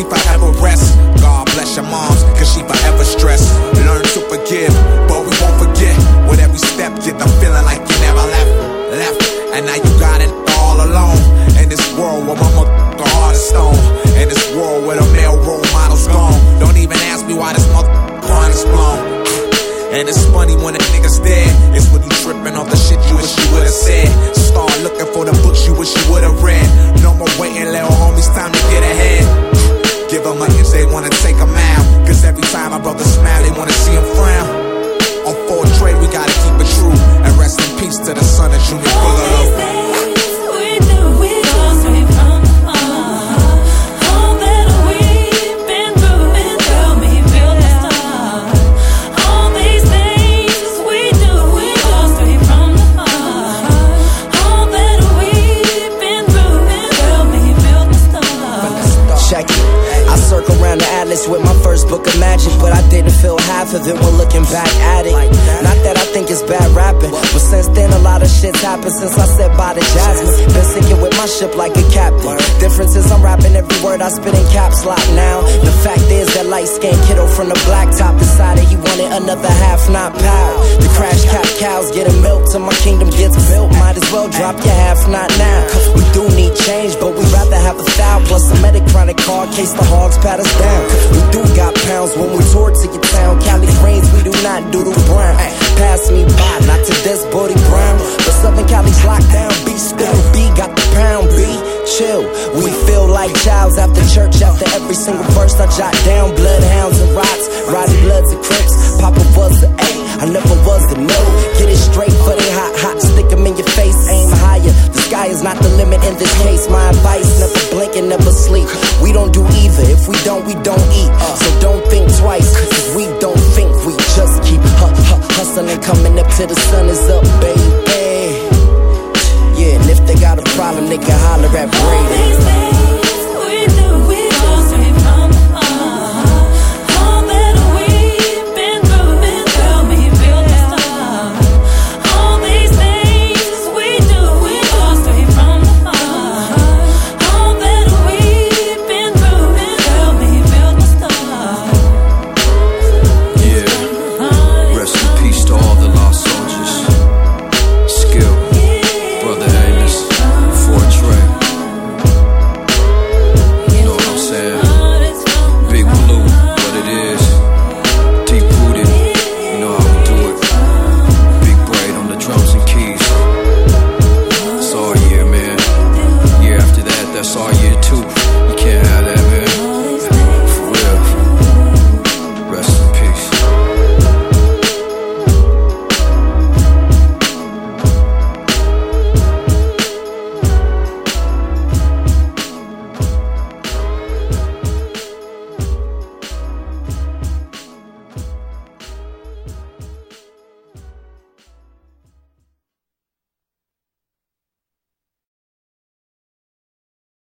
she forever rests. God bless your moms, cause she forever stressed. Learn to forgive, but we won't forget. With every step, get the feeling like you never left. And now you got it all alone. In this world where mama the heart is stone. In this world where the male role model's gone. Don't even ask me why this motherfucker is blown. And it's funny when a nigga's dead. It's when you tripping off the shit you wish you would've said. Start looking for the books you wish you would've read. No more waiting, little homies, time to get ahead. Give them an inch, they wanna take a mile. Cause every time my brother smile, they wanna see him frown. On full trade, we gotta keep it true. And rest in peace to the son of Junior Bigelow. I circle around the atlas with my first book of magic, but I didn't feel half of it when looking back at it. Not that I think it's bad rapping, but since then a lot of shit's happened since I said bye to Jasmine. Been sinking with my ship like a captain. Difference is I'm rapping every word I spit in caps lock now. The fact is that light-skinned kiddo from the blacktop decided he wanted another half, not pow. The crash cap cows getting milk till my kingdom gets built. Might as well drop your half, not now. We do need change, but we'd rather have a thou plus a medic chronic car case the hogs pat us down. We do got pounds when we tour to your town. Cali Greens, we do not doodle brown. Pass me by, not to this Bodie Brown, but Southern Cali's locked down. B still B got the pound. B chill. We feel like childs after church. After every single verse I jot down. Bloodhounds and rocks, Roddy Bloods and Crips. Papa was the A, I never was the no. Get it straight for they hot, stick 'em in your face, aim higher. The sky is not the limit in this case. My advice, never blink and never sleep. We don't do either, if we don't eat. So don't think twice, cause we don't think, we just keep hustling, coming up till the sun is up, baby.